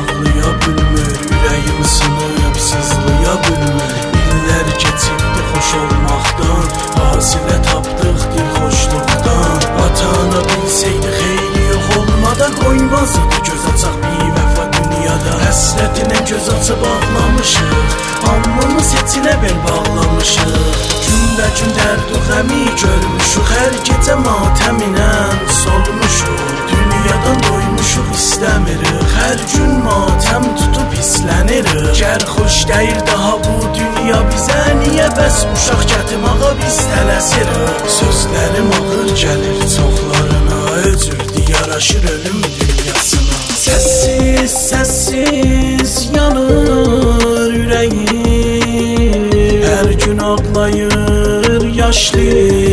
ağlaya bilmir, ürəyim sınıb sızlaya bilmir. İllər keçibdi xoş olmaqdan, fasilə tapdıq dilxoşluqdan. Ata-ana bilsəydi xeyri yox olmadan, qoymaz idi göz açaq bir vəfa dünyada. Həsrətinə göz açıb ağlamışıq, hamımız heçinə bel bağlamışıq. Gün-bə-gün dərd-ü qəmi görmüşük, hər gecə matəminə solmuşuq. Dünyadan doymuşuq, istəmirik, hər gün matəm tutub pislənirik. Gər xoş deyil daha bu dünya bizə, niyə bəs uşaq gətimağa biz tələsirik. Sözlərim ağır gəlir çoxlarına, öcürdü yaraşır ölüm dünyasına. Səssiz, səssiz yanır ürəyim, hər gün ağlayır yaşlı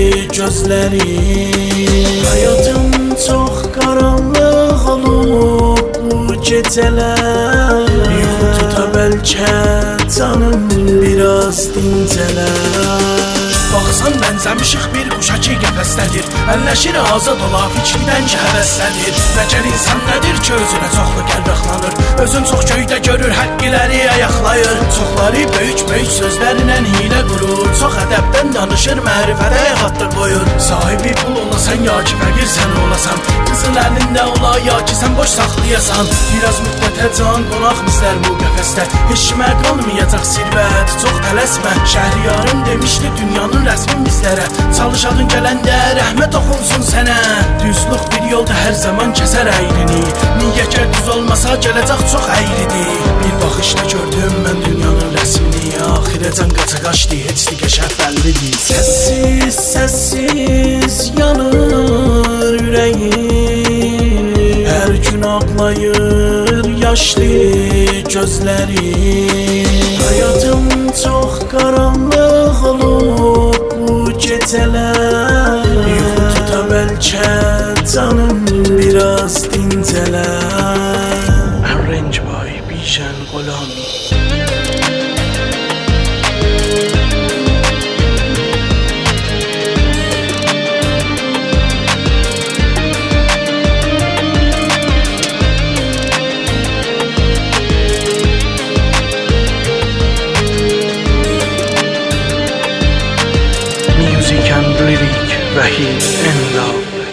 gözlərim. Həyatım çox qaranlıq olub bu gecələr, yuxu tuta bəlkə canım biraz dincələr. Baxsan bənzəmişik bir quşa ki qəfəsdədir, əlləşir azad ola fikridən ki həvəsdədir. Bəcər insan nədir ki özünə çoxlu gərraqlanır, özün çox göydə görür həqqiləri ayaqlayır. Çoxları böyük-böyük sözlərlə hilə qurur, çox ədəbdən danışır, mərifədə yağatdır qoyur. Sahibi pul olasan ya ki fəqir sən olasan, qızın əlində ola ya ki sən boş saxlayasan. Biraz müddətə can qonaq bizlər bu qəfəsdə, heç kimə qalmayacaq sirvət, çox tələsmə. Şəhriyarım demişdi dünyanın rəsmin bizlərə, çalışadın gələndə rəhmət oxunsun sənə. Düzlük bir yolda hər zaman kəsər əyrini, niyə ki düz olmasa gələcək çox əyridir. Bir baxışda gördüm mən dünyanın rəsmini, axirəcən qaça qaçdı, heç digəşə bəllidir. Səssiz, səssiz yanır ürəyim, hər gün ağlayır yaşlı gözlərim. Həyatım çox qaranlıq olub bu gecələr, yuxu tuta bəlkə canım biraz dincələr. Arrange by Bijan Gholami. Music and lyric Vahid Endal.